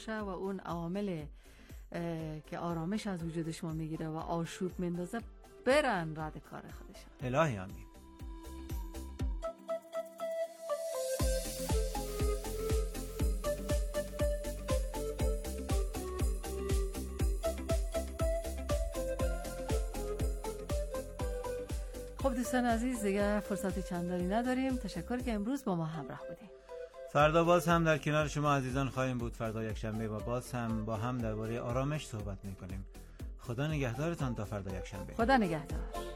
و اون عوامل که آرامش از وجود شما میگیره و آشوب میندازه برن رد کار خودشن. الهی آمین. خب دوستان عزیز، دیگه فرصت چندانی نداریم. تشکر که امروز با ما همراه بودیم. فردا باز هم در کنار شما عزیزان خواهیم بود. فردا یکشنبه و باز هم با هم درباره آرامش صحبت میکنیم. خدا نگهدارتان تا فردا یکشنبه. خدا نگهدار.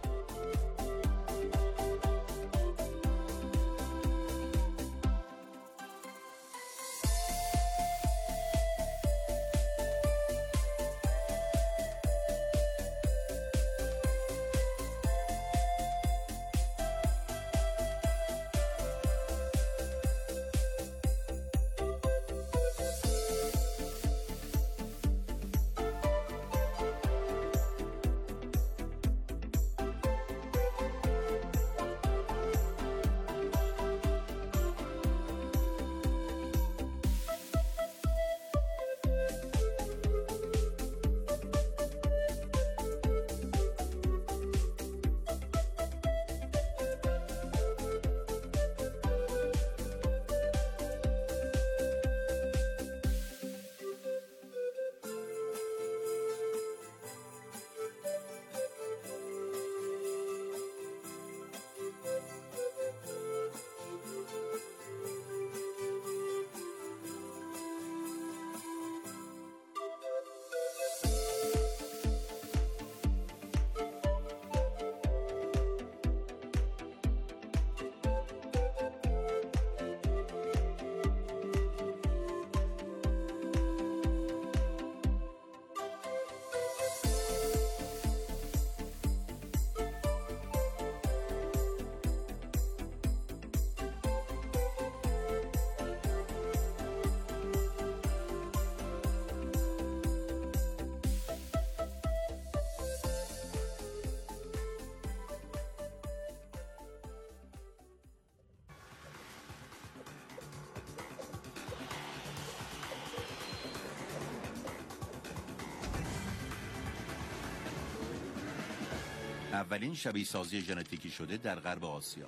اولین شبیه سازی ژنتیکی شده در غرب آسیا.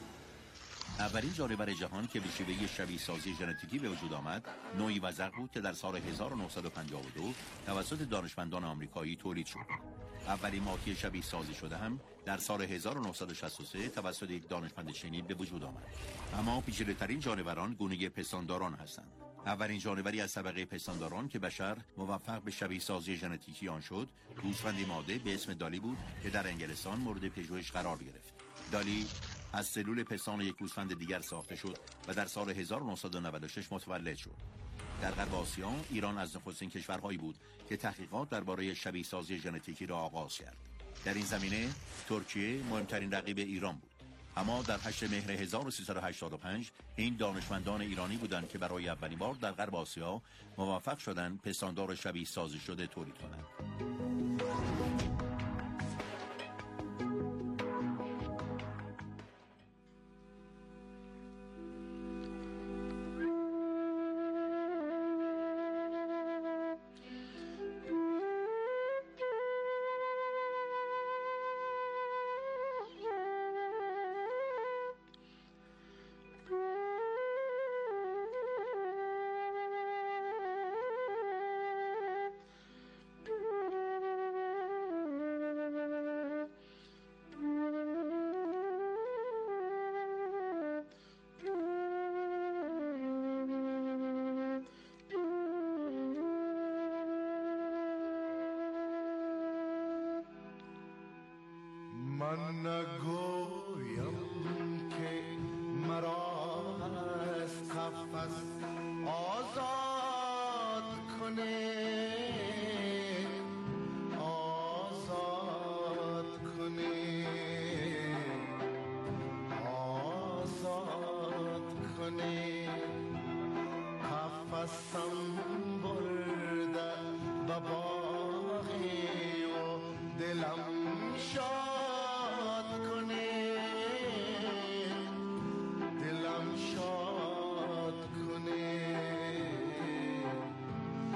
اولین جانور جهان که به شیوه شبیه سازی ژنتیکی به وجود آمد، نوعی وزغ بود که در سال 1952 توسط دانشمندان آمریکایی تولید شد. اولین ماهی شبیه سازی شده هم در سال 1963 توسط یک دانشمند چینی به وجود آمد. اما پیچیده‌ترین جانوران گونه پستانداران هستند. اولین جانوری از طبقه پستانداران که بشر موفق به شبیه سازی ژنتیکی آن شد، گوسفندی ماده به اسم دالی بود که در انگلستان مورد پژوهش قرار گرفت. دالی از سلول پستان یک گوسفند دیگر ساخته شد و در سال 1996 متولد شد. در غرب آسیا، ایران از نخستین کشورهایی بود که تحقیقات درباره شبیه سازی ژنتیکی را آغاز کرد. در این زمینه ترکیه مهمترین رقیب ایران بود. اما در 8 مهر 1385 این دانشمندان ایرانی بودند که برای اولین بار در غرب آسیا موفق شدند پستاندار شبیه سازی شده تولید کنند. من نگویم که مرا از قفس آزاد کنه، آزاد کنه، آزاد کنه. قفسم برده به باغی و دلم شاد کنه، دلم شاد کنه.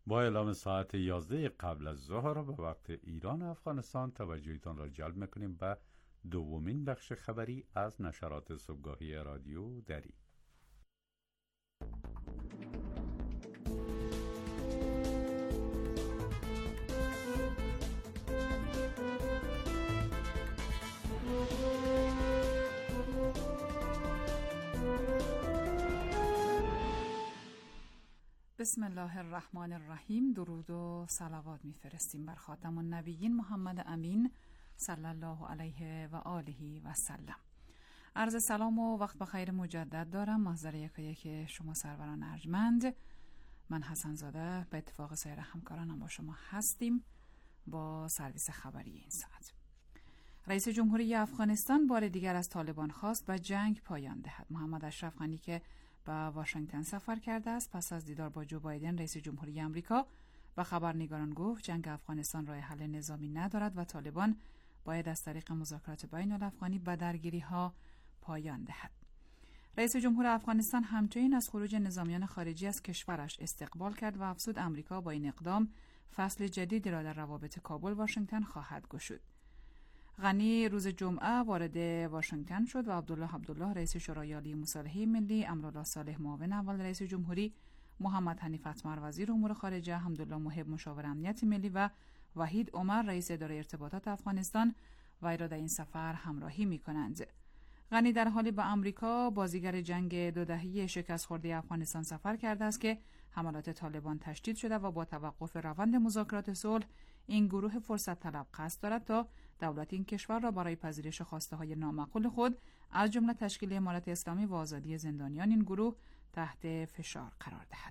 با اعلام ساعت 11 قبل از ظهر به وقت ایران و افغانستان توجهتان را جلب میکنیم به دومین بخش خبری از نشرات صبحگاهی رادیو دری. بسم الله الرحمن الرحیم. درود و صلوات میفرستیم بر خاتم النبیین محمد امین صلی الله علیه و آله و سلم. عرض سلام و وقت بخیر مجدد دارم محضر یکایک شما سروران ارجمند. من حسن زاده به اتفاق سایر همکارانم با شما هستیم با سرویس خبری این ساعت. رئیس جمهوری افغانستان بار دیگر از طالبان خواست به جنگ پایان دهد. محمد اشرف غنی که به واشنگتن سفر کرده است پس از دیدار با جو بایدن رئیس جمهوری آمریکا و خبرنگاران گفت جنگ افغانستان راه حل نظامی ندارد و طالبان باید از طریق مذاکرات بین الافغانی به درگیری‌ها پایان دهد. رئیس جمهور افغانستان همچنین از خروج نظامیان خارجی از کشورش استقبال کرد و افزود آمریکا با این اقدام فصل جدیدی را در روابط کابل واشنگتن خواهد گشود. غنی روز جمعه وارد واشنگتن شد و عبدالله رئیس شورای عالی مصالحه ملی، امرالله صالح معاون اول رئیس جمهوری، محمد حنیف اتمر وزیر امور خارجه، حمدالله محب مشاور امنیت ملی و وحید عمر رئیس اداره ارتباطات افغانستان وی را در این سفر همراهی می‌کنند. غنی در حالی به آمریکا بازیگر جنگ 2 دهه شکست خورده افغانستان سفر کرده است که حملات طالبان تشدید شده و با توقف روند مذاکرات صلح این گروه فرصت طلب قصد دارد تا دولت این کشور را برای پذیرش خواسته‌های نامعقول خود از جمله تشکیل امارت اسلامی و آزادی زندانیان این گروه تحت فشار قرار دهد.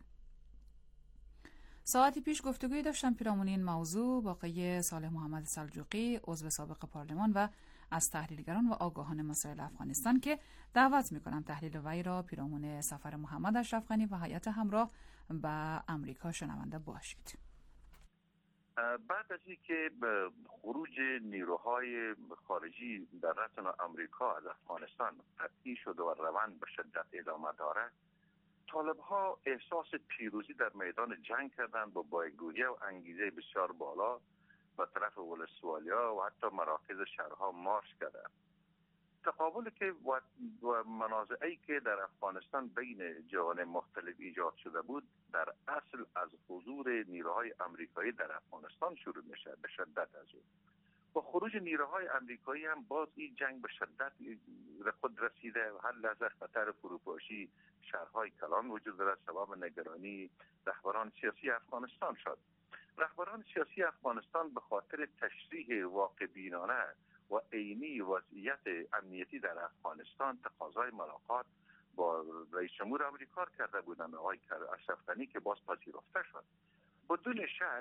ساعتی پیش گفتگویی داشتم پیرامون این موضوع با آقای صالح محمد سلجوقی عضو سابق پارلمان و از تحلیلگران و آگاهان مسائل افغانستان که دعوت می‌کنم تحلیل وی را پیرامون سفر محمد اشرف غنی و هیئت همراه به امریکا شنونده باشید. بعد از اینکه خروج نیروهای خارجی در رأس آمریکا از افغانستان قطعی شد و روند به شدت ادامه دارد، طالب‌ها احساس پیروزی در میدان جنگ کردند و با بایگویی و انگیزه بسیار بالا به طرف ولسوالیا و حتی مراکز شهرها مارش کردند. تقابلی که و منازعی که در افغانستان بین جوانب مختلف ایجاد شده بود در اصل از حضور نیروهای آمریکایی در افغانستان شروع میشه به شدت از اون. با خروج نیروهای آمریکایی هم باز این جنگ به شدت خود رسیده و هر لحظه خطر فروپاشی شهرهای کلان وجود دارد. سبب نگرانی رهبران سیاسی افغانستان شد. رهبران سیاسی افغانستان به خاطر تشریح واقع بینانه و عینی وضعیت امنیتی در افغانستان تقاضای ملاقات با رئیس جمهور آمریکا کرده بودند، آقای اشرف غنی، که باز پذیرفته شد. بدون شک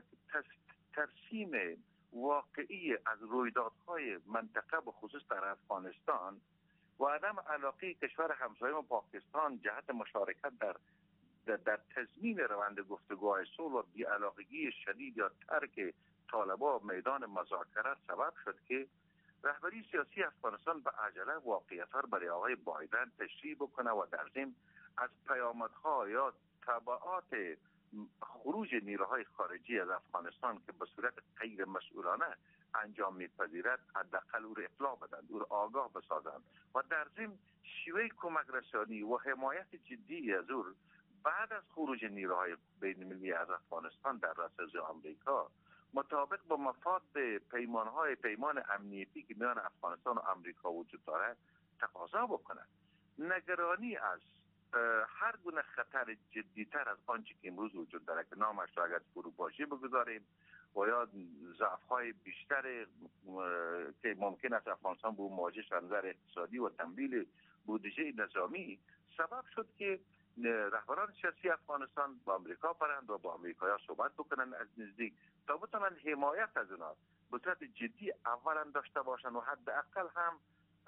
ترسیم واقعی از رویدادهای منطقه به خصوص در افغانستان و عدم علاقه کشور همسایه و پاکستان جهت مشارکت در تضمین روند گفتگوهای صلح و بی‌علاقگی شدید یا ترک طالبان میدان مذاکرات سبب شد که رهبری سیاسی افغانستان به عجله واقعیت‌ها را برای آقای بایدن تشریح بکنه و در ضمن از پیامدها یا تبعات خروج نیروهای خارجی از افغانستان که به صورت غیر مسئولانه انجام می‌پذیرد حداقل او را اطلاع بدند، او را آگاه بسازند و در ضمن شیوه کمک رسانی و حمایت جدی از او بعد از خروج نیروهای بین‌المللی از افغانستان در رأس آمریکا مطابق با مفاد پیمان امنیتی که میان افغانستان و آمریکا وجود دارد تقاضا بکنند. نگرانی از هر گونه خطر جدیتر از آنچه که امروز وجود دارد که نامش را اگر فروپاشی بگذاریم و یا ضعف‌های بیشتر که ممکن است افغانستان به مواجه شود نظر اقتصادی و تمویل بودجه نظامی سبب شد که رهبران سیاسی افغانستان با آمریکا برند و با آمریکایی‌ها صحبت بکنن از نزدیک تا بتونن حمایت از اونا به صورت جدی اولا داشته باشن و حداقل هم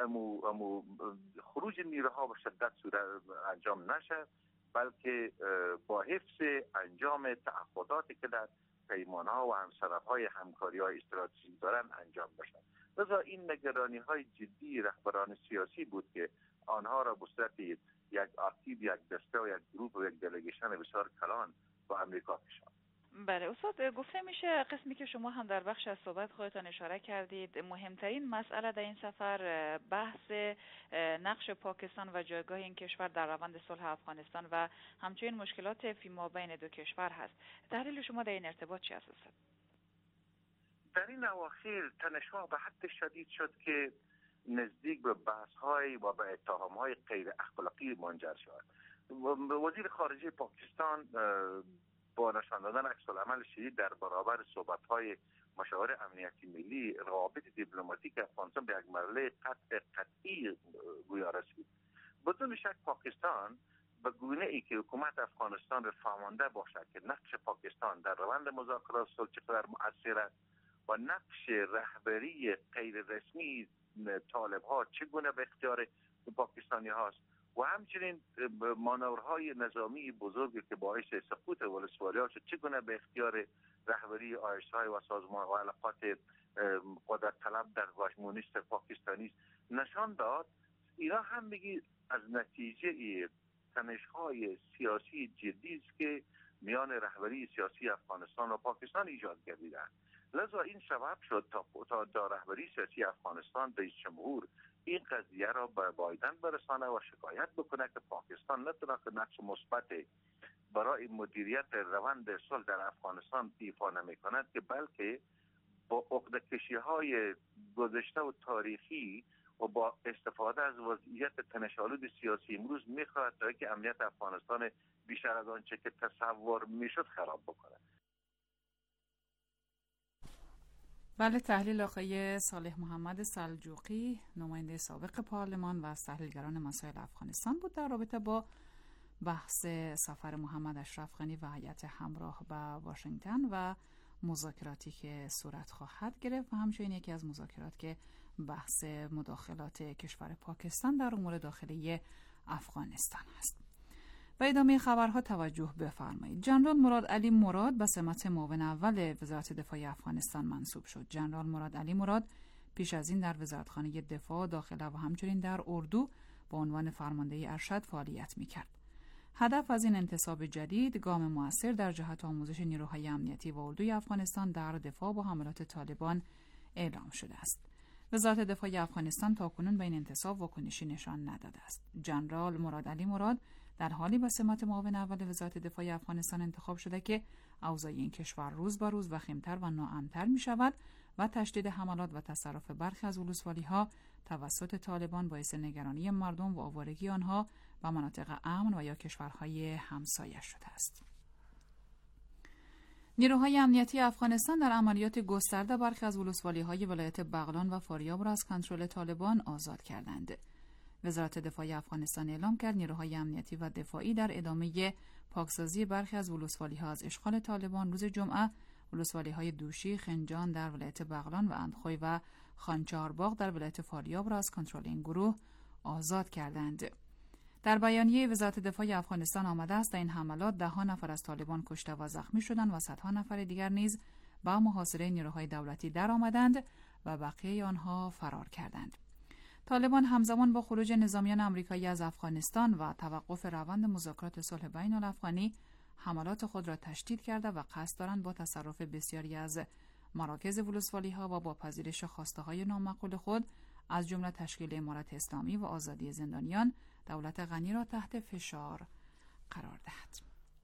خروج نیروها به شدت صورت انجام نشه، بلکه با حفظ انجام تعهداتی که در پیمان‌ها و همسرف‌های همکاری‌های استراتژیک دارن انجام بشه. لذا این نگرانی‌های جدی رهبران سیاسی بود که آنها را به صورت یک آکتیو، یک دسته و یک گروپ و یک دلیگیشن بسیار کلان با امریکا کشاند. بله استاد، گفته میشه قسمی که شما هم در بخش از صحبت خودتان اشاره کردید، مهمترین مسئله در این سفر بحث نقش پاکستان و جایگاه این کشور در روند صلح افغانستان و همچنین مشکلات فیما بین دو کشور هست. تحلیل شما در این ارتباط چی است استاد؟ در این اواخر تنش‌ها به حد شدید شد که نزدیک به بحث‌های و به اتهام‌های غیر اخلاقی منجر شد. وزیر خارجه پاکستان با نشان دادن عکس‌العمل شدید در برابر صحبت‌های مشاور امنیتی ملی، روابط دیپلماتیک افغانستان به یک مرحله قطعی گویا رسید. بدون شک پاکستان به گونه‌ای که حکومت افغانستان را فهمانده باشد که نقش پاکستان در روند مذاکرات صلح چقدر مؤثر است و نقش رهبری غیر رسمی طالب‌ها چگونه به اختیار پاکستانی هاست و همچنین مانورهای نظامی بزرگی که باعث سقوط ولسوالی ها شد چگونه به اختیار رهبری آیس‌های و سازمان و علاقات قدرت طلب در واژمونیست پاکستانی است، نشان داد اینا هم میگی از نتیجه تنش‌های سیاسی جدی است که میان رهبری سیاسی افغانستان و پاکستان ایجاد گردیده است. لذا این سبب شد تا رهبری سیاسی افغانستان رئیس جمهور این قضیه را به بایدن برسانه و شکایت بکنه که پاکستان نتونه که نقش مثبت برای مدیریت روند صلح در افغانستان ایفا نمی‌کند که بلکه با عقده‌کشی‌های گذشته و تاریخی و با استفاده از وضعیت تنش‌آلود سیاسی امروز می‌خواهد تا که امنیت افغانستان بیشتر از آنچه که تصور می‌شد خراب بکنه. بله، تحلیل آقای صالح محمد سلجوقی، نماینده سابق پارلمان و از تحلیلگران مسائل افغانستان بود در رابطه با بحث سفر محمد اشرف غنی و هیئت همراه به واشنگتن و مذاکراتی که صورت خواهد گرفت و همچنین یکی از مذاکرات که بحث مداخلات کشور پاکستان در امور داخلی افغانستان است. و ادامه خبرها توجه بفرمایید. جنرال مراد علی مراد به سمت معاون اول وزارت دفاع افغانستان منصوب شد. جنرال مراد علی مراد پیش از این در وزارتخانه دفاع داخله و همچنین در اردو به عنوان فرمانده ارشد فعالیت می‌کرد. هدف از این انتصاب جدید گام مؤثر در جهت آموزش نیروهای امنیتی و اردوی افغانستان در دفاع با حملات طالبان اعلام شده است. وزارت دفاع افغانستان تاکنون به این انتصاب واکنشی نشان نداده است. جنرال مراد علی مراد در حالی به سمت معاون اول وزارت دفاع افغانستان انتخاب شده که اوضاع این کشور روز به روز وخیم‌تر و ناامن‌تر می‌شود و تشدید حملات و تصرف برخی از ولسوالی‌ها توسط طالبان باعث نگرانی مردم و آوارگی آنها به مناطق امن و یا کشورهای همسایه شده است. نیروهای امنیتی افغانستان در عملیات گسترده برخی از ولسوالی‌های ولایت بغلان و فاریاب را از کنترل طالبان آزاد کردند. وزارت دفاع افغانستان اعلام کرد نیروهای امنیتی و دفاعی در ادامه پاکسازی برخی از ولسوالی‌ها از اشغال طالبان روز جمعه ولسوالی‌های دوشی، خنجان در ولایت بغلان و اندخوی و خانچهارباغ در ولایت فاریاب را از کنترل این گروه آزاد کردند. در بیانیه وزارت دفاع افغانستان آمده است در این حملات 10 نفر از طالبان کشته و زخمی شدند و صدها نفر دیگر نیز به محاصره نیروهای دولتی درآمدند و بقیه آنها فرار کردند. طالبان همزمان با خروج نظامیان آمریکایی از افغانستان و توقف روند مذاکرات صلح بین الافغانی حملات خود را تشدید کرده و قصد دارند با تصرف بسیاری از مراکز ولسوالی‌ها و با پذیرش خواسته‌های نامعقول خود از جمله تشکیل امارت اسلامی و آزادی زندانیان دولت غنی را تحت فشار قرار دهد.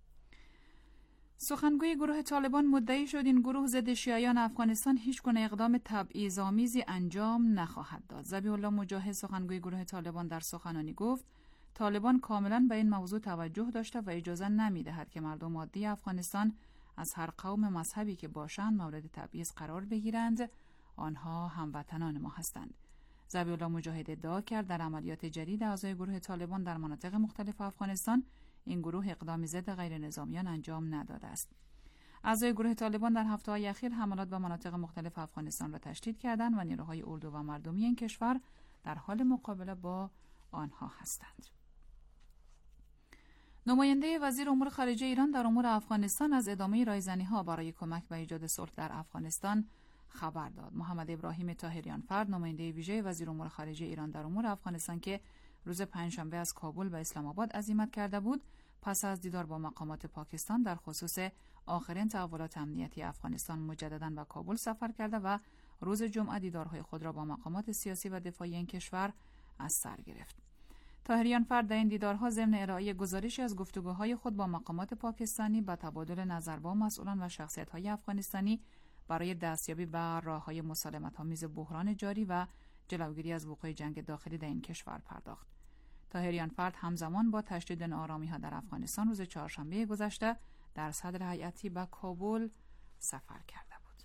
سخنگوی گروه طالبان مدعی شد این گروه ضد شیعیان افغانستان هیچگونه اقدام تبعیض‌آمیزی انجام نخواهد داد. ذبیح الله مجاهد سخنگوی گروه طالبان در سخنرانی گفت طالبان کاملا به این موضوع توجه داشته و اجازه نمی‌دهد که مردم عادی افغانستان از هر قوم مذهبی که باشند مورد تبعیض قرار بگیرند. آنها هموطنان ما هستند. ذبیح الله مجاهد ادعا کرد در عملیات جدید اعضای گروه طالبان در مناطق مختلف افغانستان این گروه اقدامی ضد غیر نظامیان انجام نداده است. اعضای گروه طالبان در هفته‌های اخیر حملات به مناطق مختلف افغانستان را تشدید کردند و نیروهای اردو و مردمی این کشور در حال مقابله با آنها هستند. نماینده وزیر امور خارجه ایران در امور افغانستان از ادامه رایزنی‌ها برای کمک به ایجاد صلح در افغانستان خبر داد. محمد ابراهیم طاهریان فرد نماینده ویژه وزیر امور خارجه ایران در امور افغانستان که روز پنجشنبه از کابل به اسلام آباد عزیمت کرده بود، پس از دیدار با مقامات پاکستان در خصوص آخرین تحولات امنیتی افغانستان مجدداً به کابل سفر کرده و روز جمعه دیدارهای خود را با مقامات سیاسی و دفاعی این کشور از سر گرفت. طاهریان فرد در این دیدارها ضمن ارائه گزارشی از گفتگوهای خود با مقامات پاکستانی به تبادل نظر با مسئولان و شخصیت‌های افغانستانی برای دستیابی به راه‌های مسالمت‌آمیز بحران جاری و جلوگیری از وقوع جنگ داخلی در این کشور پرداخت. طاهریان فرد همزمان با تشدید ناآرامی‌ها در افغانستان روز چهارشنبه گذشته در صدر هیئتی به کابل سفر کرده بود.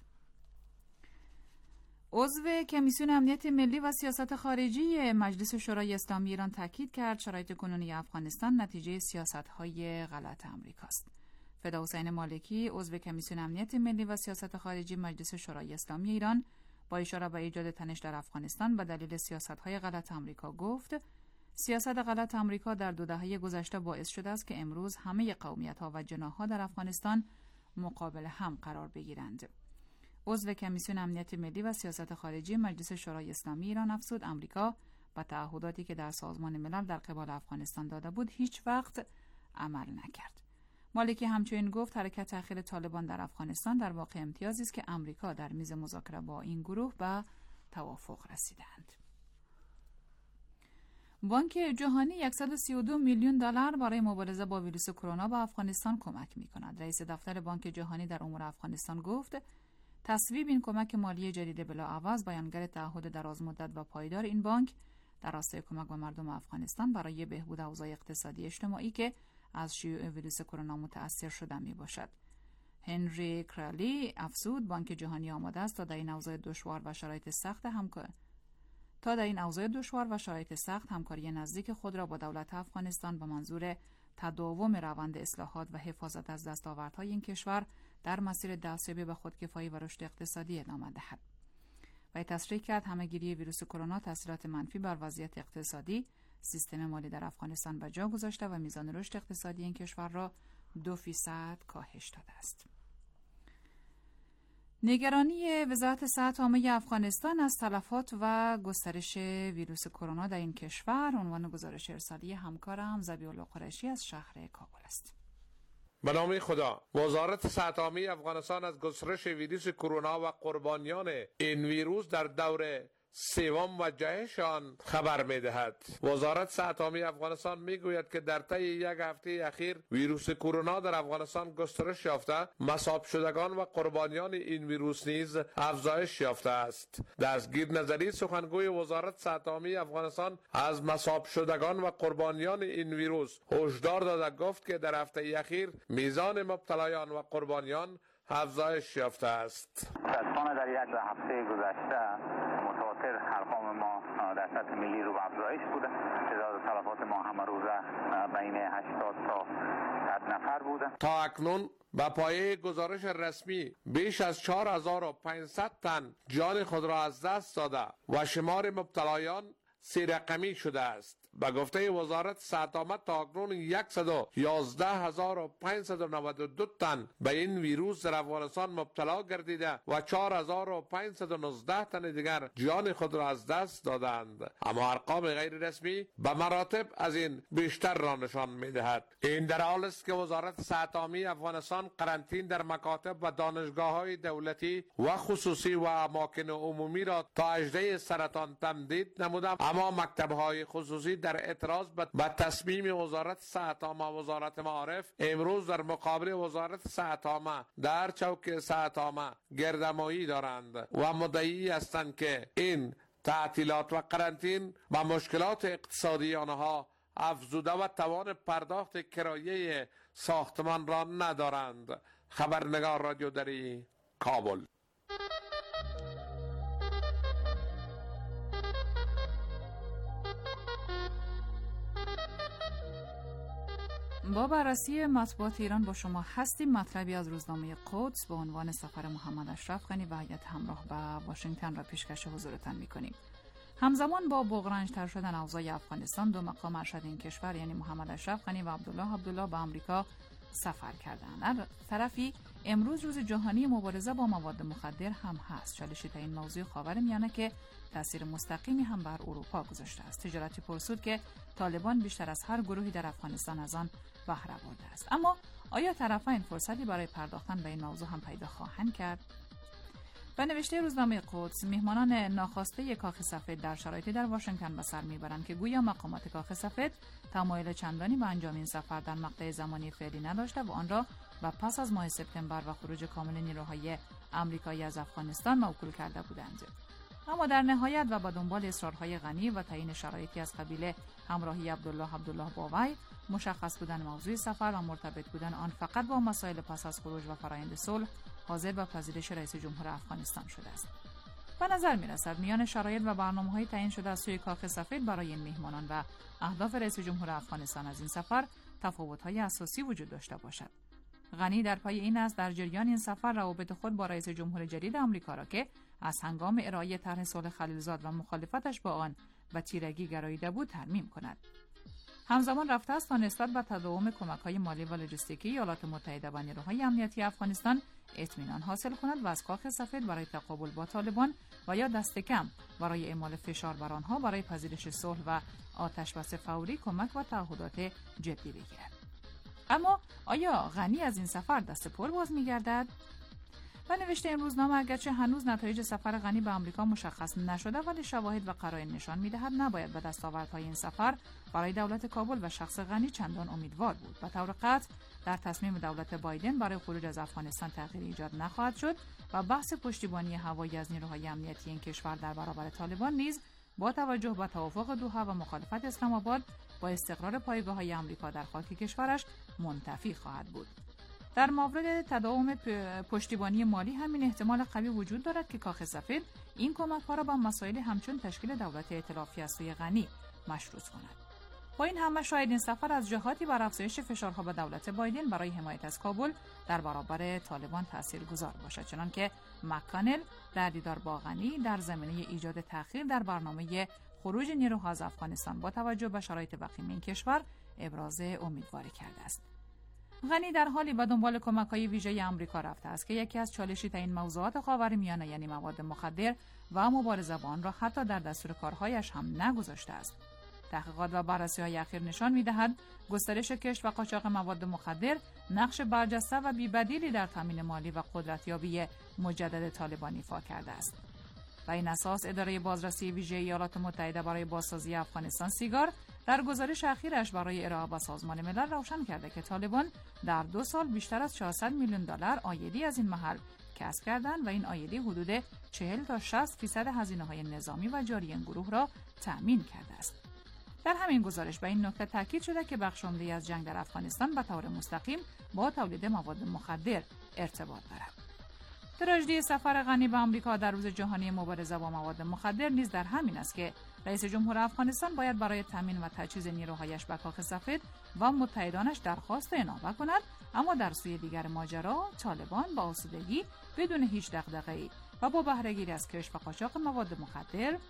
عضو کمیسیون امنیت ملی و سیاست خارجی مجلس شورای اسلامی ایران تاکید کرد شرایط کنونی افغانستان نتیجه سیاست‌های غلط آمریکاست. فدا حسین مالکی عضو کمیسیون امنیت ملی و سیاست خارجی مجلس شورای اسلامی ایران با اشاره به ایجاد تنش در افغانستان به دلیل سیاست‌های غلط آمریکا گفت سیاست غلط آمریکا در 2 دهه گذشته باعث شده است که امروز همه قومیت‌ها و جناح‌ها در افغانستان مقابل هم قرار بگیرند. عضو کمیسیون امنیت ملی و سیاست خارجی مجلس شورای اسلامی ایران افزود آمریکا با تعهداتی که در سازمان ملل در قبال افغانستان داده بود هیچ وقت عمل نکرد. مالکی همچنین گفت حرکت تأخیر طالبان در افغانستان در واقع امتیازی است که آمریکا در میز مذاکره با این گروه به توافق رسیدند. بانک جهانی 132 میلیون دلار برای مبارزه با ویروس کرونا به افغانستان کمک می‌کند. رئیس دفتر بانک جهانی در امور افغانستان گفت تصویب این کمک مالی جدید بلاعوض بیانگر تعهد درازمدت و پایدار این بانک در راستای کمک به مردم افغانستان برای بهبود اوضاع اقتصادی اجتماعی که از شیوع ویروس کرونا متأثر شده میباشد. هنری کرالی افزود بانک جهانی آماده است تا در این اوضاع دشوار و شرایط سخت همکاری نزدیک خود را با دولت افغانستان به منظور تداوم روند اصلاحات و حفاظت از دستاوردهای این کشور در مسیر دستیابی به خودکفایی و رشد اقتصادی ادامه دهد. و تصریح کرد همه‌گیری ویروس کرونا تاثیرات منفی بر وضعیت اقتصادی، سیستم مالی در افغانستان به جا گذاشته و میزان رشد اقتصادی این کشور را 2% کاهش داده است. نگرانی وزارت صحت عامه افغانستان از تلفات و گسترش ویروس کرونا در این کشور عنوان گزارش ارسالی همکارم ذبیح‌الله قریشی از شهر کابل است. به نام خدا، وزارت صحت عامه افغانستان از گسترش ویروس کرونا و قربانیان این ویروس در دور سوم و جهش آن خبر می‌دهد. وزارت صحت عامه افغانستان می‌گوید که در طی 1 هفته اخیر ویروس کرونا در افغانستان گسترش یافته، مصاب شدگان و قربانیان این ویروس نیز افزایش یافته است. دستگیر نظری سخنگوی وزارت صحت عامه افغانستان از مصاب شدگان و قربانیان این ویروس هشدار داده گفت که در هفته اخیر میزان مبتلایان و قربانیان افزایش یافته است. متاسفانه در 1 هفته گذشته متواتر ارقام ما در سطح ملی رو به افزایش بوده. تعداد تلفات ما همه روزه بین 80 تا 100 نفر بوده. تا اکنون با پایه گزارش رسمی بیش از 4500 تن جان خود را از دست داده و شمار مبتلایان 3 رقمی شده است. به گفته وزارت صحت عامه تا اکنون 111592 تن به این ویروس در افغانستان مبتلا گردیده و 4519 تن دیگر جان خود را از دست دادند. اما ارقام غیر رسمی به مراتب از این بیشتر را نشان می‌دهد. این در حال است که وزارت صحت عامه افغانستان قرنطین در مکاتب و دانشگاه‌های دولتی و خصوصی و اماکن عمومی را تا اژده سرطان تمدید نموده، اما مکتب‌های خصوصی در اعتراض به تصمیم وزارت صحت عامه و وزارت معارف امروز در مقابل وزارت صحت عامه در چوک صحت عامه گردمایی دارند و مدعی هستند که این تعطیلات و قرنطین با مشکلات اقتصادی آنها افزوده و توان پرداخت کرایه ساختمان را ندارند. خبرنگار رادیو دری، کابل. با بررسی مطبوعات ایران با شما هستیم. مطلبی از روزنامه قدس با عنوان سفر محمد اشرف غنی و هیئت همراه به واشنگتن را پیشکش حضورتان می‌کنیم. همزمان با بغرنج‌تر شدن اوضاع افغانستان، 2 مقام ارشد این کشور یعنی محمد اشرف غنی و عبدالله به آمریکا سفر کردند. از طرفی امروز روز جهانی مبارزه با مواد مخدر هم هست. چالشی تا این موضوع خاورمیانه که تاثیر مستقیمی هم بر اروپا گذاشته است. تجارتی پرسود که طالبان بیشتر از هر گروهی در افغانستان از آن بهره برده است. اما آیا طرفین فرصتی برای پرداختن به این موضوع هم پیدا خواهند کرد؟ به نوشته روزنامه قدس، میهمانان ناخواسته کاخ سفید در شرایطی در واشنگتن به سر میبرند که گویا مقامات کاخ سفید تمایل چندانی به انجام این سفر در مقطع زمانی فعلی نداشته و آن را و پس از ماه سپتامبر و خروج کامل نیروهای آمریکایی از افغانستان موکول کرده بودند. اما در نهایت و با دنبال اصرارهای غنی و تعیین شرایطی از قبیل همراهی عبدالله باوی، مشخص بودن موضوع سفر و مرتبط بودن آن فقط با مسائل پس از خروج و فرآیند صلح حاضر به پذیرش رئیس جمهور افغانستان شده است. به نظر می‌رسد میان شرایط و برنامه‌های تعیین شده از سوی کاخ سفید برای این میهمانان و اهداف رئیس جمهور افغانستان از این سفر تفاوت‌های اساسی وجود داشته باشد. غنی در پای این است در جریان این سفر روابط خود با رئیس جمهور جدید آمریکا را که از هنگام ارائه طرح صلح خلیلزاد و مخالفتش با آن به تیرگی گراییده بود ترمیم کند. همزمان رفته است تا نسبت به تداوم کمک‌های مالی و لوجستیکی ایالات متحده و نیروهای امنیتی افغانستان اطمینان حاصل کند و از کاخ سفید برای تقابل با طالبان و یا دست کم برای اعمال فشار بر آنها برای پذیرش صلح و آتشبس فوری کمک و تعهدات جدی بگیرد. اما آیا غنی از این سفر دست پر باز می‌گردد؟ و نوشته این روزنامه اگرچه هنوز نتایج سفر غنی به آمریکا مشخص نشده ولی شواهد و قرائن نشان می‌دهد نباید به دستاوردهای این سفر برای دولت کابل و شخص غنی چندان امیدوار بود. به طور قطع در تصمیم دولت بایدن برای خروج از افغانستان تغییر ایجاد نخواهد شد و بحث پشتیبانی هوایی از نیروهای امنیتی این کشور در برابر طالبان نیز با توجه به توافق دوحه و مخالفت اسلام آباد با استقرار پایگاه‌های آمریکا در خاک کشورش منتفی خواهد بود. در مورد تداوم پشتیبانی مالی همین احتمال قوی وجود دارد که کاخ سفید این کمک‌ها را با مسائل همچون تشکیل دولت ائتلافی از سوی غنی مشروط کند. با این همه شاید این سفر از جهاتی بر افزایش فشارها به دولت بایدن برای حمایت از کابل در برابر طالبان تاثیرگذار باشد، چنانکه مک‌کانل در دیدار با غنی در زمینه ایجاد تأخیر در برنامه خروج نیروها از افغانستان با توجه به شرایط وخیم این کشور ابراز امیدواری کرده است. غنی در حالی به دنبال کمک‌های ویژه آمریکا رفته است که یکی از چالشی ترین موضوعات خاورمیانه یعنی مواد مخدر و مبارزه با آن را حتی در دستور کارهایش هم نگذاشته است. تحقیقات و بررسی‌های اخیر نشان می‌دهد گسترش کشف و قاچاق مواد مخدر نقش برجسته و بی‌بدیلی در تامین مالی و قدرتیابی مجدد طالبان ایفا کرده است. و این اساس اداره بازرسی ویژه ایالات متحده برای بازسازی افغانستان سیگار در گزارش اخیرش برای ارائه به سازمان ملل روشن کرده که طالبان در 2 سال بیشتر از 400 میلیون دلار عایدی از این محل کسب کردند و این عایدی حدود 40 تا 60% هزینه‌های نظامی و جاری این گروه را تأمین کرده است. در همین گزارش به این نکته تاکید شده که بخش عمده از جنگ در افغانستان به طور مستقیم با تولید مواد مخدر ارتباط دارد. تراژدی سفر غنی به آمریکا در روز جهانی مبارزه با مواد مخدر نیز در همین است که رئیس جمهور افغانستان باید برای تامین و تجهیز نیروهایش به کاخ سفید و متحدانش درخواست انابه کند، اما در سوی دیگر ماجرا طالبان با آسودگی بدون هیچ دغدغه‌ای و با بهره‌گیری از کشف و قاچاق مواد مخدر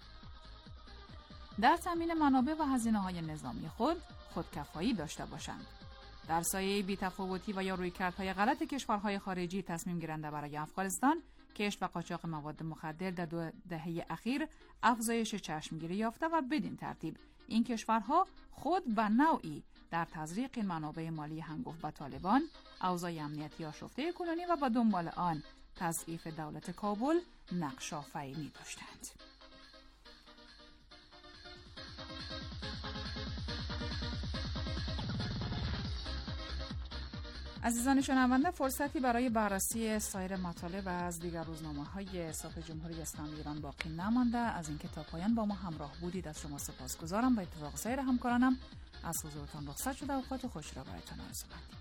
در تامین منابع و هزینه‌های نظامی خودکفایی داشته باشند. در سایه بی‌تفاوتی و یا رویکردهای غلط کشورهای خارجی تصمیم گیرنده برای افغانستان، کشف و قاچاق مواد مخدر در 2 دهه اخیر افزایش چشمگیری یافته و بدین ترتیب این کشورها خود به نوعی در تزریق این منابع مالی هنگفت به طالبان، اوضاع امنیتی آشفته کنونی و به دنبال آن تضعیف دولت کابل نقش آفرینی داشتند. عزیزان شنونده، فرصتی برای بررسی سایر مطالب از دیگر روزنامه‌های صف جمهوری اسلامی ایران باقی نمانده. از اینکه تا پایان با ما همراه بودید از شما سپاسگزارم. به اتفاق سایر همکارانم از حضورتان رخصت شده. اوقات خوش را برایتان آرزو می‌کنم.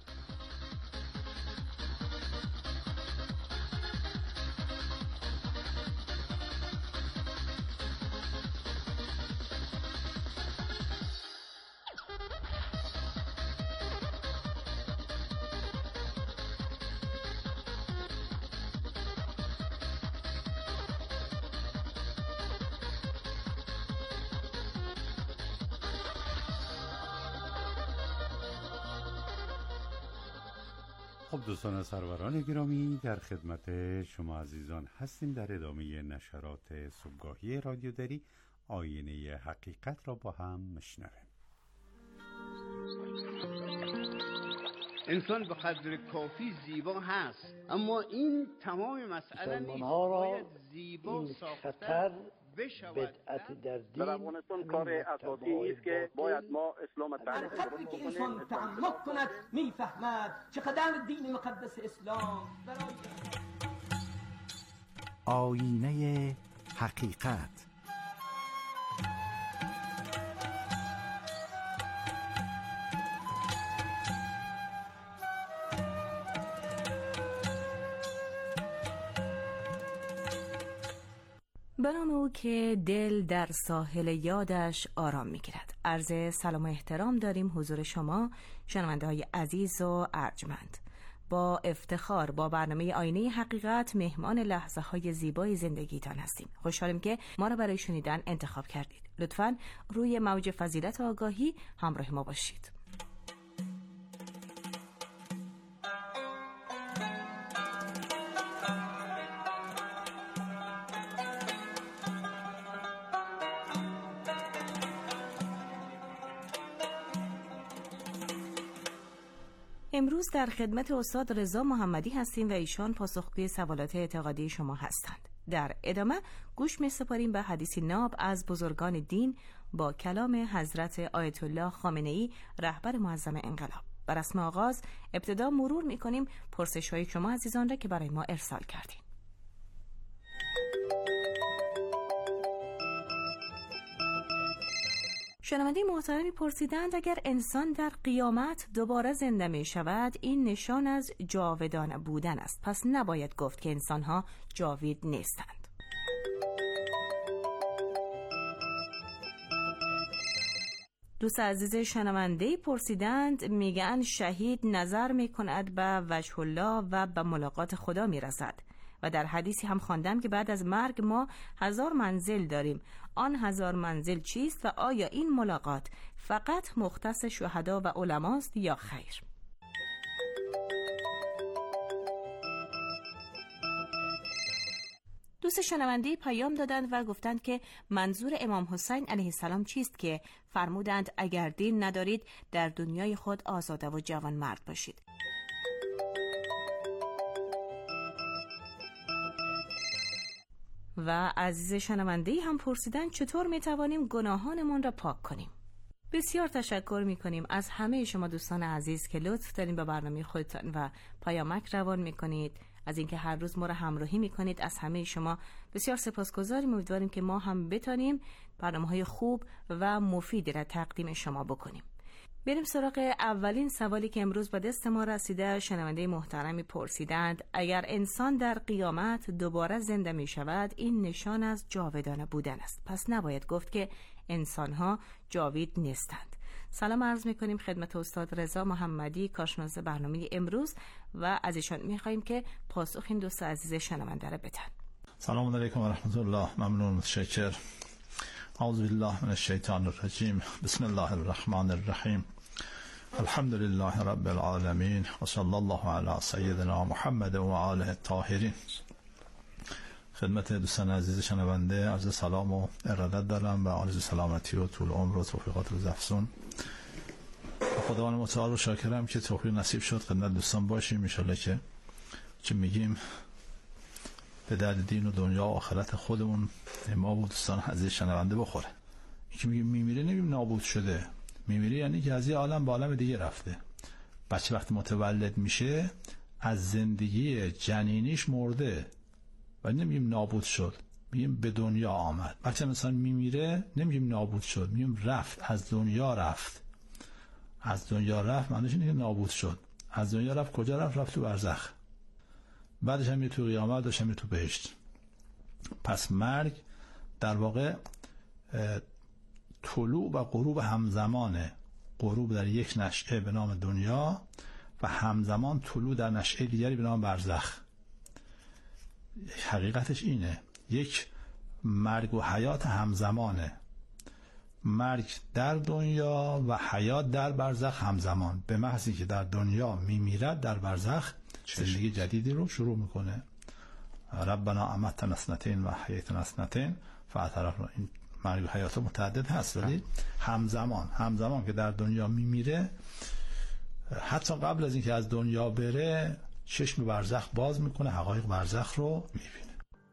خب دوستان سروران گرامی، در خدمت شما عزیزان هستیم در ادامه نشرات صبحگاهی رادیو دری. آینه حقیقت را با هم میشنویم. انسان به قدر کافی زیبا هست، اما این تمام مسئله نیست. باید زیبا خطر بدعت در افغانستان کار اساسی است که باید ما اسلام تعریف درست کنیم. انسان تعمق کند میفهمد چقدر دین مقدس اسلام برای آینه حقیقت. به نام او که دل در ساحل یادش آرام می‌گیرد. عرض سلام و احترام داریم حضور شما شنونده‌های عزیز و ارجمند. با افتخار با برنامه آینه حقیقت مهمان لحظه‌های زیبای زندگیتان هستیم. خوشحالیم که ما را برای شنیدن انتخاب کردید. لطفاً روی موج فضیلت و آگاهی همراه ما باشید. امروز در خدمت استاد رضا محمدی هستیم و ایشان پاسخگوی سوالات اعتقادی شما هستند. در ادامه گوش می‌سپاریم به حدیثی ناب از بزرگان دین با کلام حضرت آیت الله خامنه‌ای رهبر معظم انقلاب. بر رسم آغاز ابتدا مرور می‌کنیم پرسش‌های شما عزیزان را که برای ما ارسال کردید. شنونده محترمی پرسیدند اگر انسان در قیامت دوباره زنده می شود این نشان از جاودانه بودن است، پس نباید گفت که انسانها جاوید نیستند. دوست عزیز شنونده پرسیدند میگن شهید نظر می کند به وجه الله و به ملاقات خدا می رسد و در حدیثی هم خواندم که بعد از مرگ ما 1000 منزل داریم. آن 1000 منزل چیست و آیا این ملاقات فقط مختص شهدا و علماست یا خیر؟ دوست شنونده پیام دادند و گفتند که منظور امام حسین علیه السلام چیست که فرمودند اگر دین ندارید در دنیای خود آزاده و جوان مرد باشید. و عزیز شنونده هم پرسیدن چطور میتوانیم گناهانمون را پاک کنیم. بسیار تشکر میکنیم از همه شما دوستان عزیز که لطف دارین به برنامه خودتان و پیامک روان میکنید، از اینکه هر روز ما را همراهی میکنید. از همه شما بسیار سپاسگزاریم. امیدواریم که ما هم بتونیم برنامه‌های خوب و مفیدی را تقدیم شما بکنیم. بریم سراغ اولین سوالی که امروز به دست ما رسیده. شنونده محترمی پرسیدند اگر انسان در قیامت دوباره زنده می شود این نشان از جاودانه بودن است، پس نباید گفت که انسانها جاوید نیستند. سلام عرض می کنیم خدمت استاد رضا محمدی کارشناس برنامه امروز و از ایشان می خواهیم که پاسخ این دوست عزیز شنونده را بدن. سلام علیکم و رحمت الله. ممنون، متشکر. اعوذ بالله من الشیطان الرجیم. بسم الله الرحمن الرحیم. الحمد لله رب العالمین و صلی الله علی سیدنا محمد و آله الطاهرین. خدمت دوستان عزیز شنونده عرض سلام و ارادت دارم و آرزوی سلامتی و طول عمر و توفیقات روزافزون. خداوند متعال رو شاکرم که توفیق نصیب شد خدمت دوستان باشیم. ان شاءالله که چه میگیم به درد دین و دنیا و آخرت خودمون ما و دوستان عزیز شنونده بخوره. این که میگیم میمیره نمیگیم نابود شده، میمیره یعنی که از یه عالم به عالم دیگه رفته. بچه وقتی متولد میشه از زندگی جنینیش مرده و نمیگیم نابود شد، میگیم به دنیا آمد. بچه مثلا میمیره نمیگیم نابود شد، میگیم رفت، از دنیا رفت. از دنیا رفت معنیش اینه که نابود شد. از دنیا رفت کجا رفت؟ رفت تو برزخ، بعدش هم میره تو قیامت، بعدش هم میره تو بهشت. پس مرگ در واقع طلوع و غروب همزمانه. غروب در یک نشأه به نام دنیا و همزمان طلوع در نشأه دیگری به نام برزخ. حقیقتش اینه، یک مرگ و حیات همزمانه. مرگ در دنیا و حیات در برزخ همزمان. به محض که در دنیا میمیرد در برزخ زندگی جدیدی رو شروع میکنه. ربنا امتنا اثنتین و حییتنا اثنتین فاعترفنا. این مرگ و حیات متعدد هست ولی همزمان که در دنیا میمیره حتی قبل از اینکه از دنیا بره چشم برزخ باز میکنه، حقایق برزخ رو میبینه.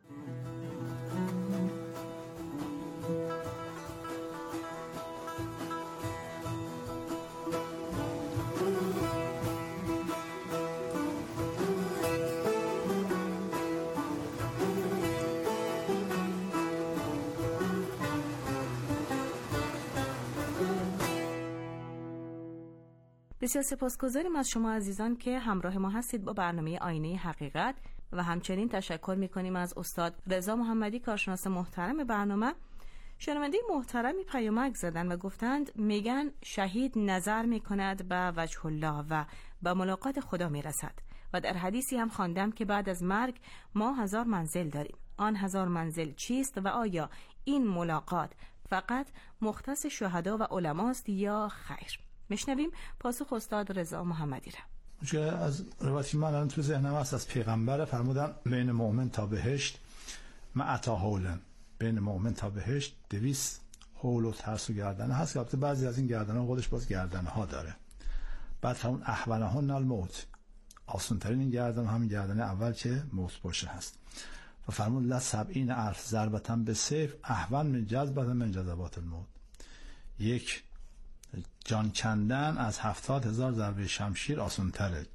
بسیار سپاسگزاریم از شما عزیزان که همراه ما هستید با برنامه آینه حقیقت و همچنین تشکر میکنیم از استاد رضا محمدی کارشناس محترم برنامه. شنونده محترمی پیامک زدن و گفتند میگن شهید نظر میکند به وجه الله و به ملاقات خدا میرسد و در حدیثی هم خواندم که بعد از مرگ ما 1000 منزل داریم. آن 1000 منزل چیست و آیا این ملاقات فقط مختص شهدا و علماست یا خیر؟ میشنویم پاسخ استاد رضا محمدی را. که از روایتی من الان تو ذهنم هست از پیغمبر، فرمودن بین مؤمن تا بهشت معتا حولن، بین مؤمن تا بهشت 200 حول و ترس و گردنه هست که البته بعضی از این گردنه ها خودش باز گردنه ها داره. بعد همون احولهن الموت، آسان ترین این گردنه همین گردنه اول که موت باشه هست. و فرمود لا 70 الف ضربتن به سیف احون من جذبت من جذبات الموت، یک جان کندن از 70,000 ضربه شمشیر آسان تره.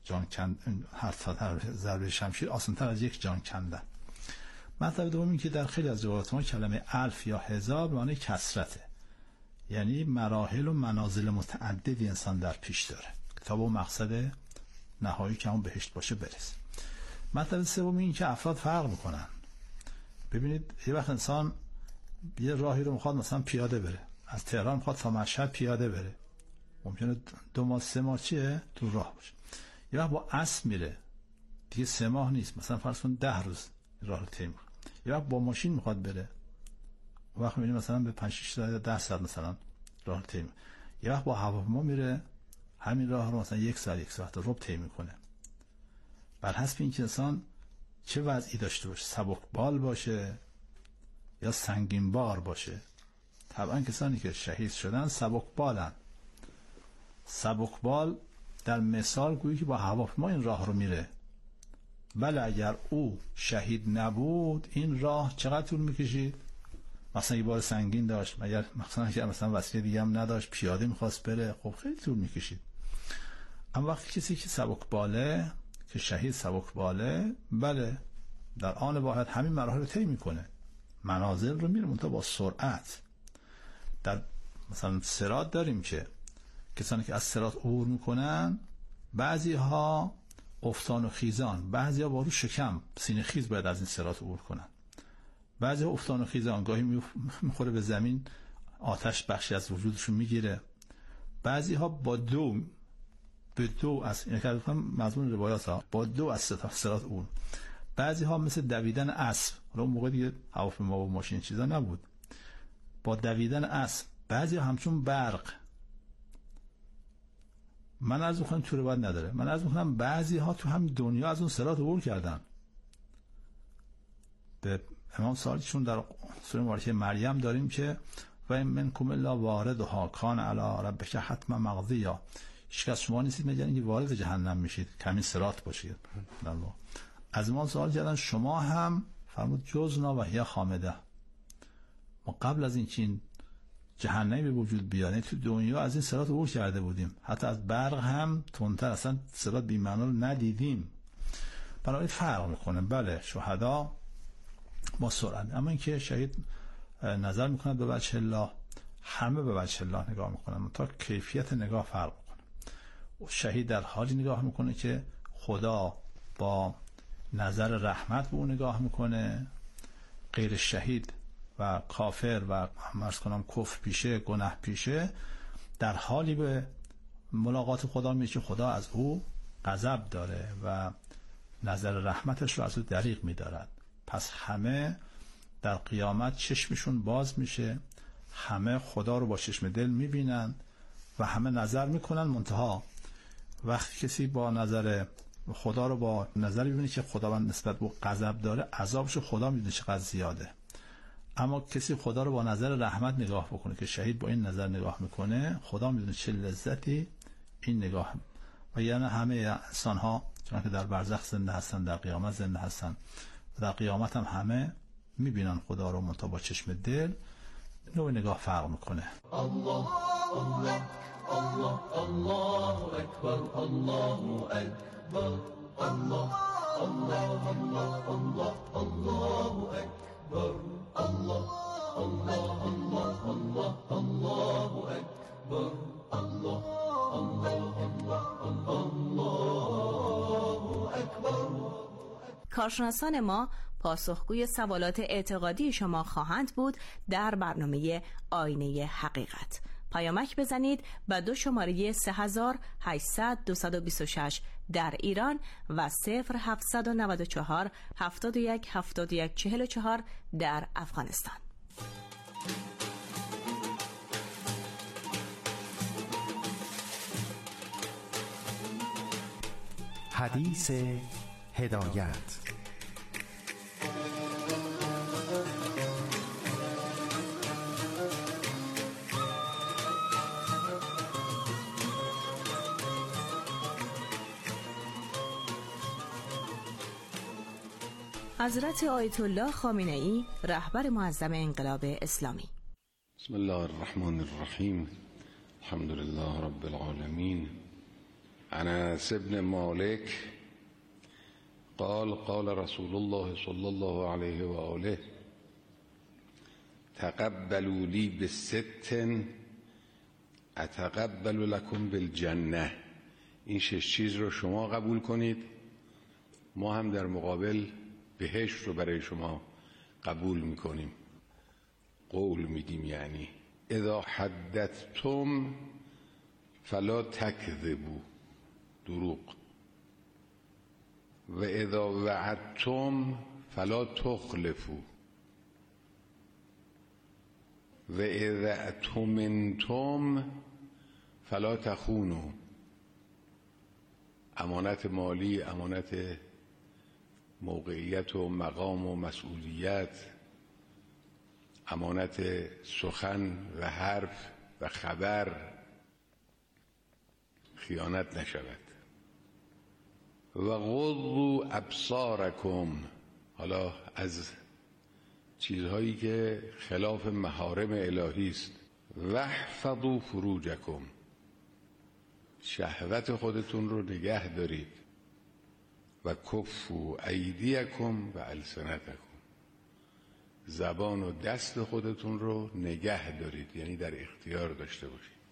70 ضربه شمشیر آسان تر از یک جان کندن. مطلب دومی که در خیلی از روایات ما کلمه الف یا 1000 به معنی کثرته، یعنی مراحل و منازل متعددی انسان در پیش داره تا به مقصد نهایی که اون بهشت باشه برسه. مطلب سومی این که افراد فرق میکنن. ببینید یه وقت انسان یه راهی رو میخواد مثلا پیاده بره، از تهران میخواد تا مشهد پیاده بره، ممکنه 2 ماه 3 ماه چیه تو راه باشه. یه وقت با اسب میره دیگه 3 ماه نیست، مثلا فرض کن 10 روز راه رو طی میکنه. یه وقت با ماشین میخواد بره، اون وقت میبینی مثلا به 5 6 تا 10 ساعت مثلا راه رو طی میکنه. یه وقت با هواپیما میره، همین راه رو مثلا 1 ساعت 1 ساعت رو طی میکنه. بر حسب اینکه انسان چه وضعی داشته باشه، سبکبال باشه یا سنگین بار باشه. طبعا کسانی که شهید شدن سبکبالن. سبکبال در مثال گویی که با هواپیما این راه رو میره، بله اگر او شهید نبود این راه چقدر طول میکشید؟ مثلا یه بار سنگین داشت، مگر مثلا وسیله دیگه هم نداشت، پیاده میخواست بره، خب خیلی طول میکشید. اما وقتی کسی که سبکباله، که شهید سبکباله، بله در آن واحد همین مراحل رو طی میکنه، منازل رو میره منتها با سرعت. در مثلا صراط داریم که کسانی که از صراط عبور میکنن بعضی ها افتان و خیزان، بعضی ها با رو شکم سینه خیز باید از این صراط عبور کنن، بعضی ها افتان و خیزان گاهی میخوره به زمین، آتش بخشی از وجودشون میگیره، بعضی ها با به دو از این که مضمون روایات ها با 2 از صراط عبور، بعضی ها مثل دویدن اسب، اون موقع دیگه هواپیما و ماشین چیزا نبود، با دویدن اسب، بعضی ها همچون برق. من عرض میکنم تو روایت نداره، من عرض میکنم بعضی ها تو هم دنیا از اون صراط عبور کردن. به امام صادقشون در سوره مبارکه مریم داریم که و منکم الا واردها کان علی ربک حتما مقضیا، هیچ کس شما نیستید مگر اینکه وارد جهنم میشید، کمی صراط باشید. از ما سوال کردن شما هم؟ فرمود جزنا و هی خامده، ما قبل از اینکه این جهنمی به وجود بیاد تو دنیا از این صراط عبور کرده بودیم، حتی از برق هم تندتر، اصلا صراط بی معنا رو ندیدیم. برای فرق میکنه. بله شهدا با سرعت، اما اینکه شهید نظر میکنه به وجه الله، همه به وجه الله نگاه میکنن، تا کیفیت نگاه فرق میکنه. شهید در حالی نگاه میکنه که خدا با نظر رحمت به اون نگاه میکنه، غیر شهید و کافر و مرز کنم کفر پیشه، گناه پیشه، در حالی به ملاقات خدا میشه که خدا از او غضب داره و نظر رحمتش رو از او دریغ میدارد. پس همه در قیامت چشمشون باز میشه، همه خدا رو با چشم دل میبینن و همه نظر میکنن، منتها وقتی کسی با نظر خدا رو با نظر ببینه که خداوند نسبت به غضب داره، عذابش خدا میدونه چقدر زیاده. اما کسی خدا رو با نظر رحمت نگاه بکنه که شهید با این نظر نگاه میکنه، خدا میدونه چه لذتی این نگاه و یعنی همه انسان ها چون که در برزخ زنده هستن، در قیامت زنده هستن و در قیامت هم همه میبینن خدا رو، منتها با چشم دل. نوع نگاه فرق میکنه. الله الله الله الله اکبر، الله اکبر، الله الله الله الله الله اکبر، الله الله الله الله الله اکبر، الله الله الله الله اکبر. کارشناسان ما پاسخگوی سوالات اعتقادی شما خواهند بود در برنامه آینه حقیقت. پیامک بزنید به 2 شماره 3800 226 در ایران و 0794 71 71 44 در افغانستان. حدیث هدایت. حضرت آیت الله خامنه ای، رهبر معظم انقلاب اسلامی. بسم الله الرحمن الرحیم. الحمد لله رب العالمین. انس بن مالک قال قال رسول الله صلی الله علیه و آله تقبلوا لی بست اتقبل لکم بالجنه. این 6 چیز رو شما قبول کنید، ما هم در مقابل بهشت رو برای شما قبول میکنیم، قول میدیم. یعنی اذا حدثتم فلا تکذبوا، دروغ، و اذا وعدتم فلا تخلفوا، و اذا اؤتمنتم فلا تخونوا. امانت مالی، امانت موقعیت و مقام و مسئولیت، امانت سخن و حرف و خبر، خیانت نشود. و غضوا ابصارکم، حالا از چیزهایی که خلاف محارم الهی است. و احفظوا فروجکم، شهوت خودتون رو نگه دارید. و کفوا ایدیکم و السنتکم، زبان و دست خودتون رو نگه دارید، یعنی در اختیار داشته باشید.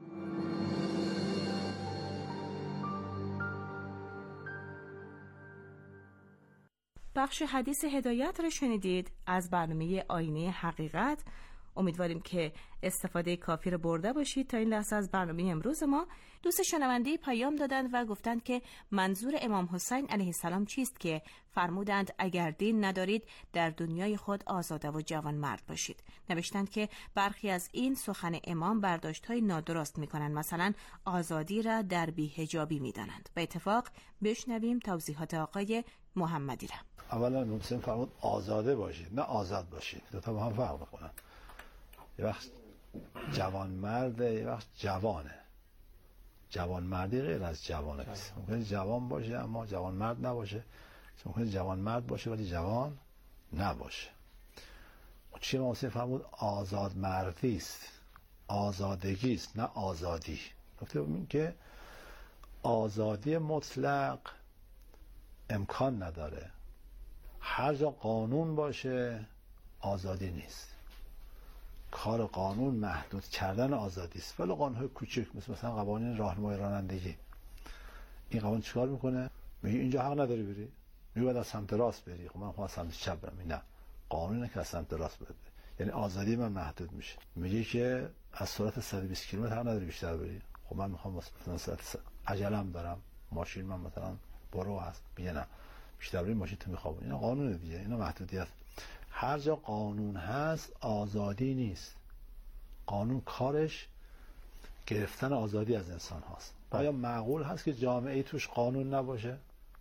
بخش حدیث هدایت رو شنیدید از برنامه آینه حقیقت. امیدواریم که استفاده کافی رو برده باشید. تا این لحظه از برنامه امروز ما دوست شنونده پیام دادند و گفتند که منظور امام حسین علیه السلام چیست که فرمودند اگر دین ندارید در دنیای خود آزاده و جوان مرد باشید. نوشتند که برخی از این سخن امام برداشت‌های نادرست می‌کنند، مثلا آزادی را در بی‌حجابی می‌دانند. به اتفاق بشنویم توضیحات آقای محمدی را. اولا حسین فرمود آزاده باشید، نه آزاد باشید. دو تا با هم فرق می‌کنن. یه وقت جوان مرده، یه وقت جوانه. جوان مردی غیر از جوانه. ممکنه جوان باشه اما جوان مرد نباشه، ممکنه جوان مرد باشه ولی جوان نباشه. چی حسین فرمود؟ آزاد مردی است، آزادگی است، نه آزادی. نکته این که آزادی مطلق امکان نداره. هر جا قانون باشه آزادی نیست. کار قانون محدود کردن آزادی است، ولی قانون‌های کوچک مثلا قوانین راهنمای رانندگی، این قانون چیکار میکنه؟ میگه اینجا حق نداری بری، میگه باید از سمت راست بری. خب من خواهم سمت چپ برم. نه، قانونه که از سمت راست بره، یعنی آزادی من محدود میشه. میگه که از سرعت 120 کیلومتر حق نداری بیشتر بری. خب من میخوام مثلا سرعت عجلم دارم، ماشین من مثلا برو هست، میگه نه بیشتر بری ماشین تو میخوام. اینا قانونه دیگه، اینا محدودیت. هر جا قانون هست آزادی نیست. قانون کارش گرفتن آزادی از انسان هاست. آیا معقول هست که جامعه توش قانون نباشه؟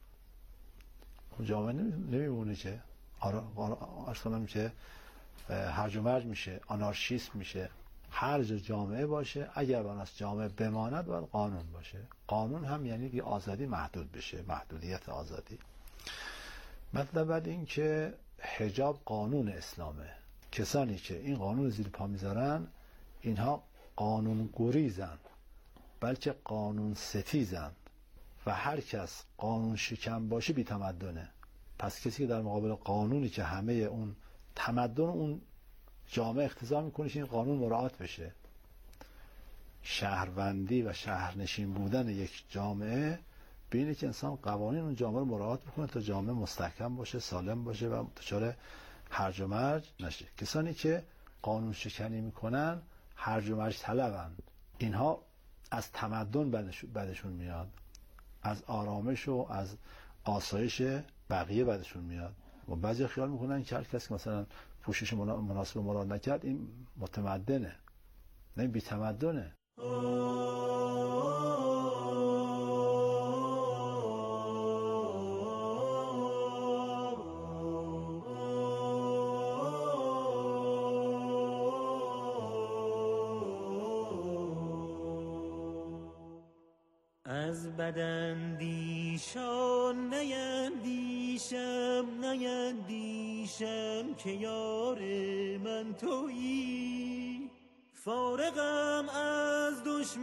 جامعه نمیمونه که ارسانم میشه هرج و مرج میشه، آنارشیسم میشه. هر جا جامعه باشه، اگر بناس جامعه بماند باید قانون باشه. قانون هم یعنی که آزادی محدود بشه، محدودیت آزادی. مطلب بعد این که حجاب قانون اسلامه. کسانی که این قانون رو زیر پا میذارن اینها قانون گریزن، بلکه قانون ستیزن و هر کس قانون شکن باشه بی تمدنه. پس کسی که در مقابل قانونی که همه اون تمدن اون جامعه اقتضا میکنه که این قانون مراعات بشه، شهروندی و شهرنشین بودن یک جامعه بینه که انسان قوانین اون جامعه رو مراعات بکنه تا جامعه مستحکم باشه، سالم باشه و دچار هرج و مرج نشه. کسانی که قانون شکنی میکنن هرج و مرج طلبند. اینها از تمدن بدشون میاد، از آرامش و از آسایش بقیه بدشون میاد و بعضی خیال میکنن که هر کسی که مثلا پوشش مناسب مراد نکرد این متمدنه. نه، بی تمدنه. از بداندیشان نیندیشم که یار من تویی. فارغم از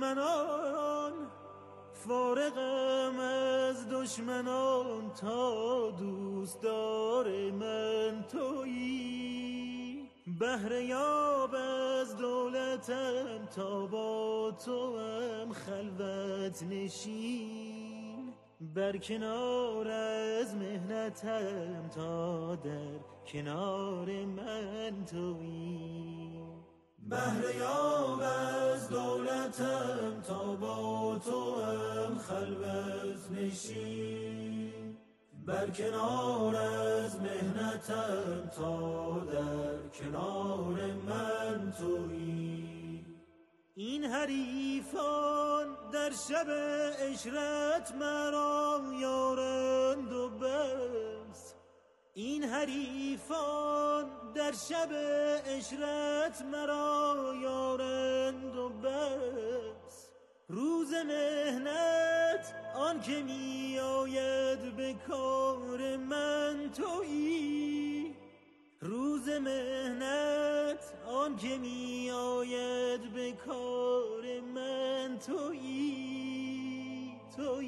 دشمنان تا دوستدار من تویی. بهر یاب از دولتم تا با تو هم خلوت نشین. بر کنار از مهنتم تا در کنار من تویی. بهر یاب از دولتم تا با تو هم خلوت نشین. بر کنار از مهنتم تا در کنار من تویی. این حریفان در شب عشرت مرا یارند و بس. این حریفان در شب عشرت مرا یارند و بس. روز مهنت آن که می آید به کار من تویی. روز مهنت آن که می آید به کار من تویی.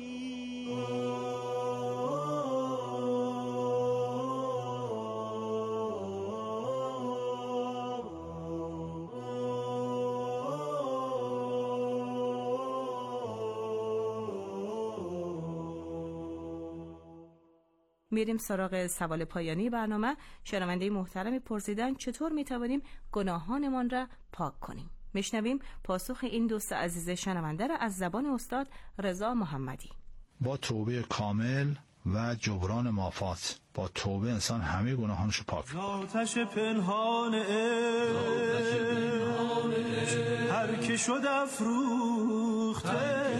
میریم سراغ سوال پایانی برنامه. شنونده محترم پرسیدن چطور میتوانیم گناهانمان را پاک کنیم. میشنویم پاسخ این دوست عزیز شنونده را از زبان استاد رضا محمدی. با توبه کامل و جبران مافات، با توبه انسان همه گناهانشو پاک کنه. آتش پنهان هر که شد افروخته،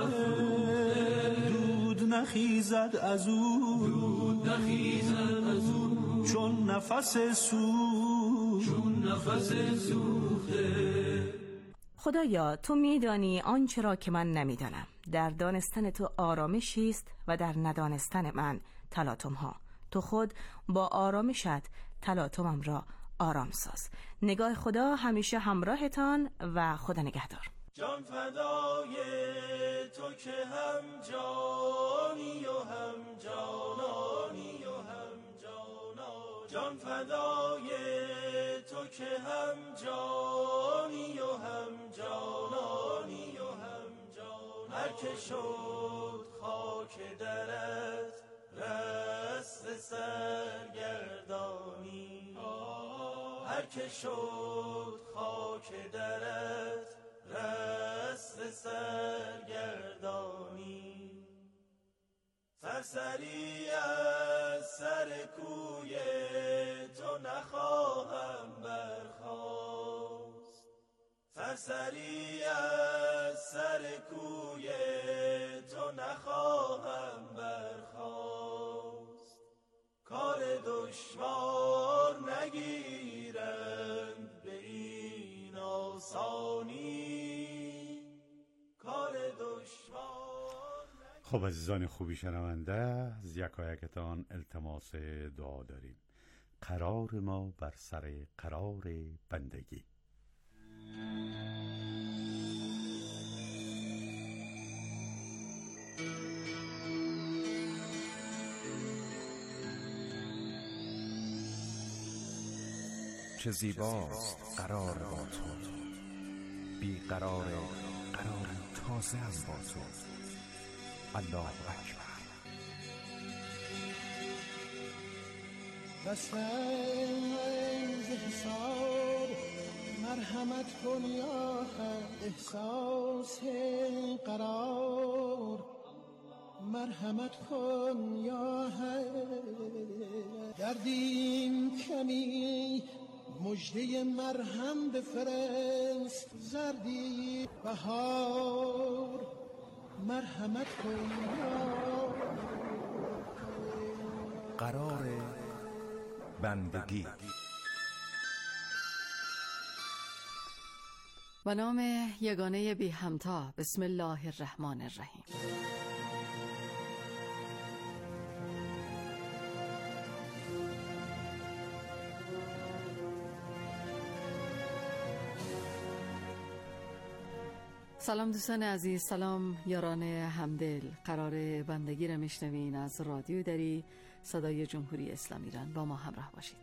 دود نخیزد از او چون نفس سوخته. خدایا تو میدانی آنچه را که من نمیدانم. در دانستن تو آرامشی است و در ندانستن من تلاطم ها. تو خود با آرامشت تلاطمم را آرام ساز. نگاه خدا همیشه همراهتان و خدا نگهدار. جان فدای تو که هم جانی و هم جانانی و هم جانا. جان فدای تو که هم جانی و هم جانانی و هم جانا. هر که شد خاک درت رست سرگردانی. هر که شد خاک درت رست سرگردانی. سرسری از سر کوی تو نخواهم برخاست. سرسری از سر کوی تو نخواهم برخاست. کار دشوار نگیرند به این آسان. خب عزیزان خوبی شنونده، از یکایکتان التماس دعا داریم. قرار ما بر سر قرار بندگی. چه زیباست قرار با تو، بی قرار تازه هم با تو. الله اکبر. بسنگ حساب مرحمت کن یا حق، احساس قرار مرحمت کن یا حق. دردیم کمی مجده مرهم بفرست، زردی بهار مرحمت کن یا قرار بندگی. به نام یگانه بی همتا. بسم الله الرحمن الرحیم. سلام دوستان عزیز، سلام یاران همدل. قرار بندگی را میشنوین از رادیو دری، صدای جمهوری اسلامی ایران. با ما همراه باشید.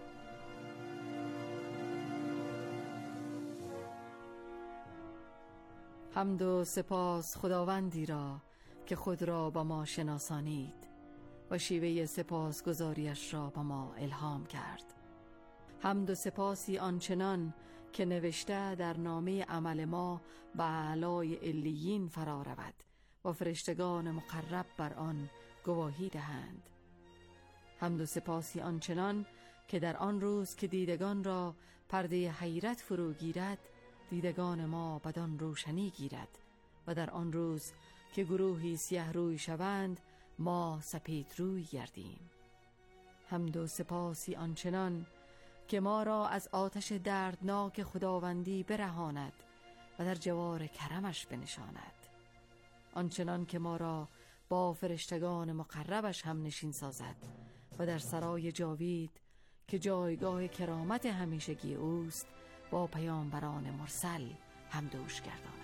حمد و سپاس خداوندی را که خود را با ما شناسانید و شیوه سپاسگزاریش را با ما الهام کرد. حمد و سپاسی آنچنان که نوشته در نامه عمل ما به اعلای علیین فرا رود و فرشتگان مقرب بر آن گواهی دهند. حمد و سپاسی آنچنان که در آن روز که دیدگان را پرده حیرت فرو گیرد، دیدگان ما بدان روشنی گیرد و در آن روز که گروهی سیه روی شوند، ما سپید روی گردیم. حمد و سپاسی آنچنان که ما را از آتش دردناک خداوندی برهاند و در جوار کرمش بنشاند. آنچنان که ما را با فرشتگان مقربش هم نشین سازد و در سرای جاوید که جایگاه کرامت همیشگی اوست، با پیامبران مرسل هم دوش گرداند.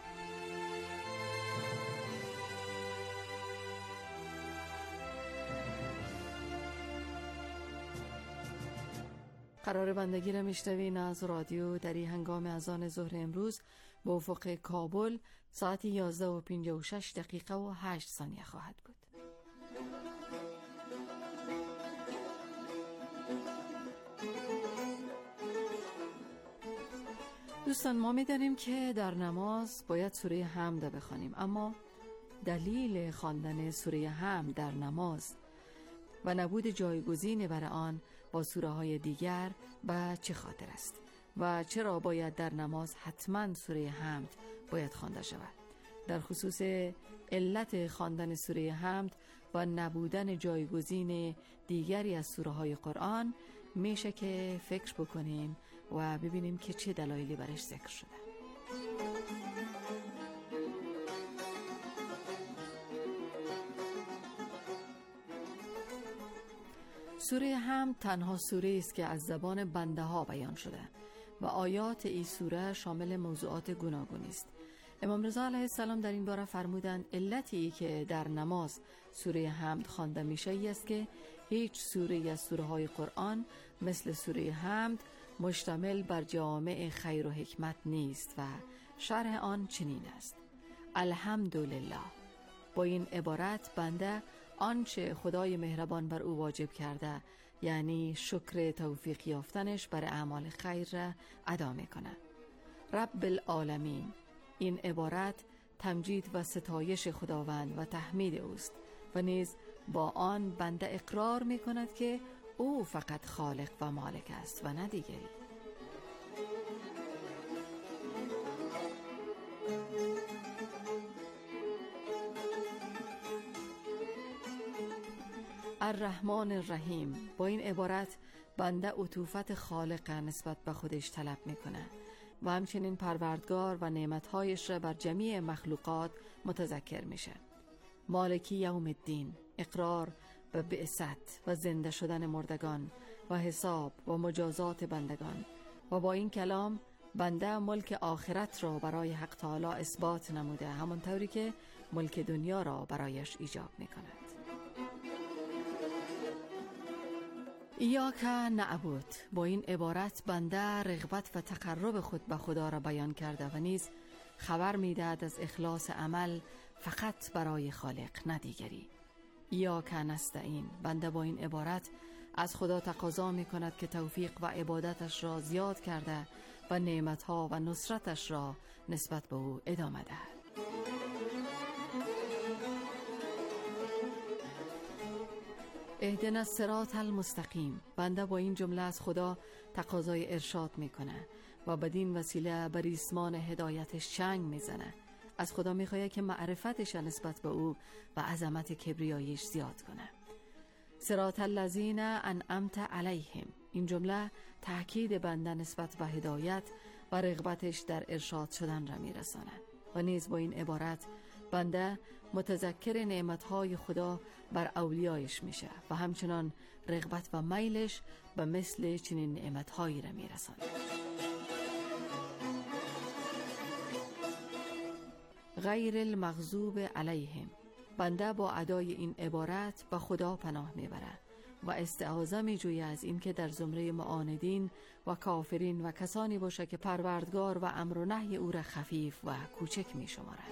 قرار بندگی را میشنوین از رادیو دری. هنگام اذان ظهر امروز به افق کابل ساعت 11:56 و 8 ثانیه خواهد بود. دوستان، ما می‌دانیم که در نماز باید سوره حمد بخوانیم، اما دلیل خواندن سوره حمد در نماز و نبود جایگزین برای آن با سوره های دیگر به چه خاطر است و چرا باید در نماز حتما سوره حمد باید خوانده شود؟ در خصوص علت خواندن سوره حمد و نبودن جایگزین دیگری از سوره های قرآن میشه که فکر بکنیم و ببینیم که چه دلایلی برش ذکر شده. سوره حمد تنها سوره است که از زبان بنده ها بیان شده و آیات این سوره شامل موضوعات گوناگونی است. امام رضا علیه السلام در این باره فرمودند علتی که در نماز سوره حمد خوانده میشه ای است که هیچ سوره از سوره های قرآن مثل سوره حمد مشتمل بر جامع خیر و حکمت نیست و شرح آن چنین است: الحمدلله. با این عبارت بنده آنچه خدای مهربان بر او واجب کرده، یعنی شکر توفیق یافتنش بر اعمال خیر را ادا میکنه. رب العالمین. این عبارت تمجید و ستایش خداوند و تحمید اوست و نیز با آن بنده اقرار میکند که او فقط خالق و مالک است و نه دیگری. الرحمن الرحیم. با این عبارت بنده عطوفت خالق نسبت به خودش طلب میکنه و همچنین پروردگار و نعمتهایش را بر جمیع مخلوقات متذکر میشه. مالکی یوم الدین، اقرار به بعثت و زنده شدن مردگان و حساب و مجازات بندگان. و با این کلام بنده ملک آخرت را برای حق تعالی اثبات نموده، همانطوری که ملک دنیا را برایش ایجاب می کند. ایاک نعبد، با این عبارت بنده رغبت و تقرب خود به خدا را بیان کرده و نیز خبر می دهد از اخلاص عمل فقط برای خالق نه دیگری. ایاک نستعین، بنده با این عبارت از خدا تقاضا می کند که توفیق و عبادتش را زیاد کرده و نعمتها و نصرتش را نسبت به او ادامه دهد. اهدنا الصراط المستقیم، بنده با این جمله از خدا تقاضای ارشاد میکنه و بدین وسیله بر ریسمان هدایتش چنگ میزنه. از خدا میخواد که معرفتش نسبت به او و عظمت کبریاییش زیاد کنه. صراط الذین انعمت علیهم، این جمله تأکید بنده نسبت به هدایت و رغبتش در ارشاد شدن را میرسانه و نیز با این عبارت بنده متذکر نعمتهای خدا بر اولیایش میشه و همچنان رغبت و میلش به مثل چنین نعمتهایی را میرسانه. غیر المغضوب علیهم، بنده با ادای این عبارت به خدا پناه میبره و استعاذه میجویه از این که در زمره معاندین و کافرین و کسانی باشه که پروردگار و امر و نهی او را خفیف و کوچک میشمارند.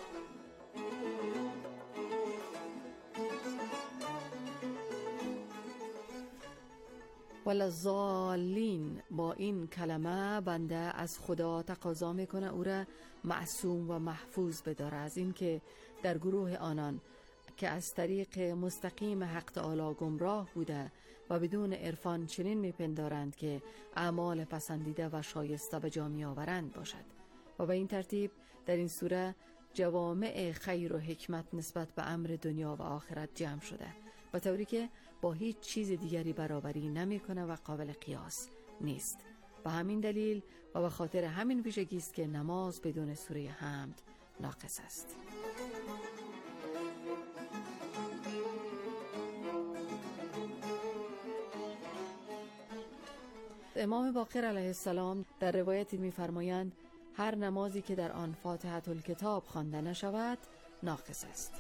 وللضالین، با این کلمه بنده از خدا تقاضا میکنه او را معصوم و محفوظ بداره از این که در گروه آنان که از طریق مستقیم حق تعالی گمراه بوده و بدون عرفان چنین میپندارند که اعمال پسندیده و شایسته به جا میآورند باشد. و به این ترتیب در این سوره جوامع خیر و حکمت نسبت به امر دنیا و آخرت جمع شده و طوری که با هیچ چیز دیگری برابری نمیکنه و قابل قیاس نیست. به همین دلیل و به خاطر همین ویژگی است که نماز بدون سوره حمد ناقص است. امام باقر علیه السلام در روایتی می‌فرمایند هر نمازی که در آن فاتحه الکتاب خوانده نشود ناقص است.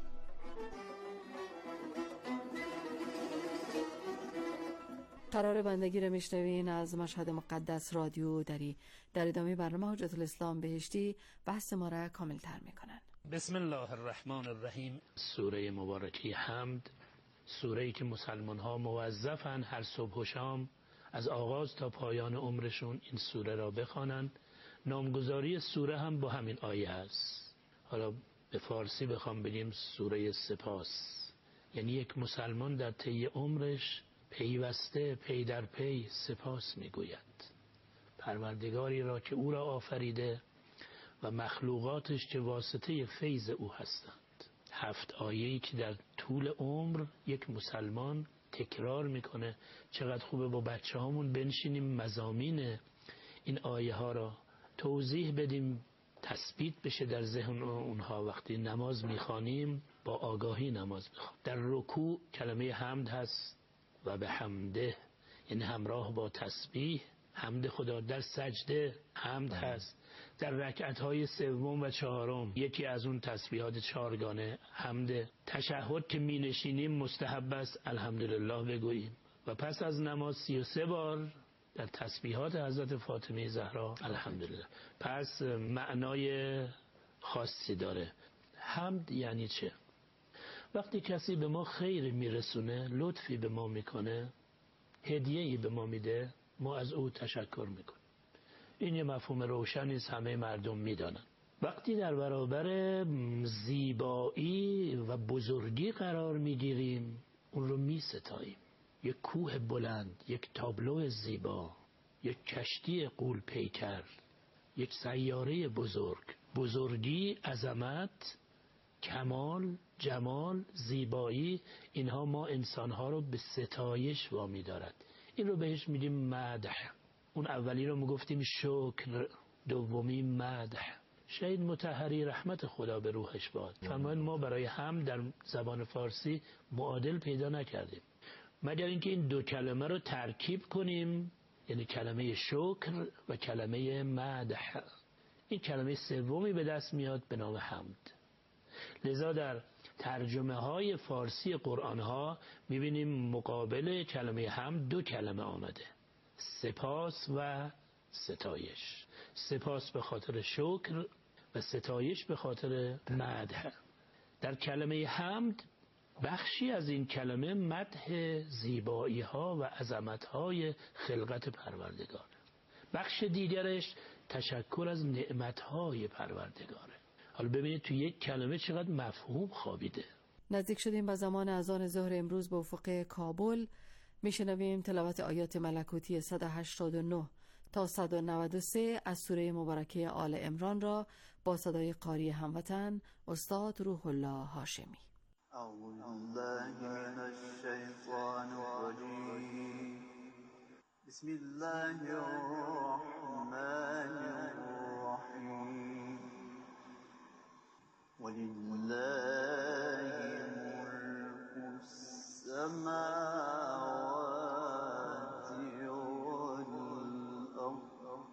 قرار بندگی را میشنوین از مشهد مقدس رادیو دری. در ادامه برنامه حجت الاسلام بهشتی بحث ما را کامل تر میکنن. بسم الله الرحمن الرحیم. سوره مبارکه حمد، سوره‌ای که مسلمان ها موظفن هر صبح و شام از آغاز تا پایان عمرشون این سوره را بخوانند. نامگذاری سوره هم با همین آیه است. حالا به فارسی بخوام بگیم سوره سپاس، یعنی یک مسلمان در طی عمرش پیوسته پی در پی سپاس میگوید پروردگاری را که او را آفریده و مخلوقاتش که واسطه فیض او هستند. 7 آیه‌ای که در طول عمر یک مسلمان تکرار میکنه. چقدر خوبه با بچه هامون بنشینیم مضامین این آیه ها را توضیح بدیم، تثبیت بشه در ذهن اونها. وقتی نماز میخوانیم با آگاهی نماز بخوانیم. در رکوع کلمه حمد هست و به حمده، یعنی همراه با تسبیح حمد خدا. در سجده حمد هست. در رکعت‌های سوم و چهارم یکی از اون تسبیحات 4گانه حمد. تشهد که می نشینیم مستحب است الحمدلله بگوییم و پس از نماز 33 بار در تسبیحات حضرت فاطمه زهرا الحمدلله. پس معنای خاصی داره. حمد یعنی چه؟ وقتی کسی به ما خیر میرسونه، لطفی به ما میکنه، هدیه‌ای به ما میده، ما از او تشکر میکنیم. این یه مفهوم روشنی است، همه مردم میدانن. وقتی در برابر زیبایی و بزرگی قرار میگیریم، اون رو میستاییم. یک کوه بلند، یک تابلو زیبا، یک کشتی غول پیکر، یک سیاره بزرگ، بزرگی، عظمت، کمال، جمال، زیبایی، اینها ما انسانها رو به ستایش وامی دارد. این رو بهش میگیم مدح. اون اولی رو میگفتیم شکر، دومی مدح. شهید مطهری رحمت خدا به روحش باد فرمایند ما برای حمد در زبان فارسی معادل پیدا نکردیم مگر اینکه این دو کلمه رو ترکیب کنیم، یعنی کلمه شکر و کلمه مدح. این کلمه سومی به دست میاد به نام حمد. لذا در ترجمه های فارسی قرآن ها میبینیم مقابل کلمه حمد دو کلمه آمده، سپاس و ستایش. سپاس به خاطر شکر و ستایش به خاطر مدح. در کلمه حمد بخشی از این کلمه مدح زیبایی ها و عظمت های خلقت پروردگار، بخش دیگرش تشکر از نعمت های پروردگاره. حالا ببینید تو یک کلمه چقدر مفهوم خوابیده. نزدیک شدیم به زمان اذان ظهر امروز به افق کابل. میشنویم تلاوت آیات ملکوتی 189 تا 193 از سوره مبارکه آل عمران را با صدای قاری هموطن استاد روح الله هاشمی. اعوذ بالله من الشیطان الرجیم. بسم الله الرحمن الرحیم. ولله ملك السماوات والأرض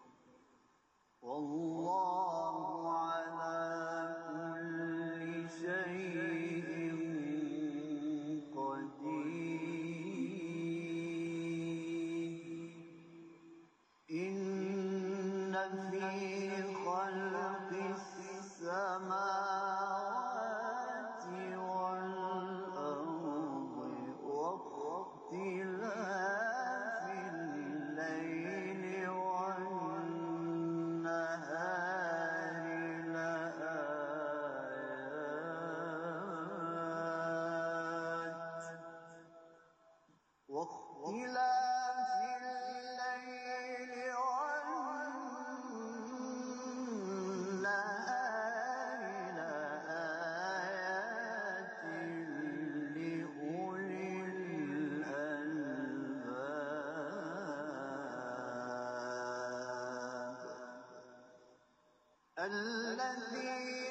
والله على كل شيء قدير. إن في خلق السماوات والأرض واختلاف الليل والنهار لآيات واختلاف الليل والنهار لآيات لأولي الألباب الذين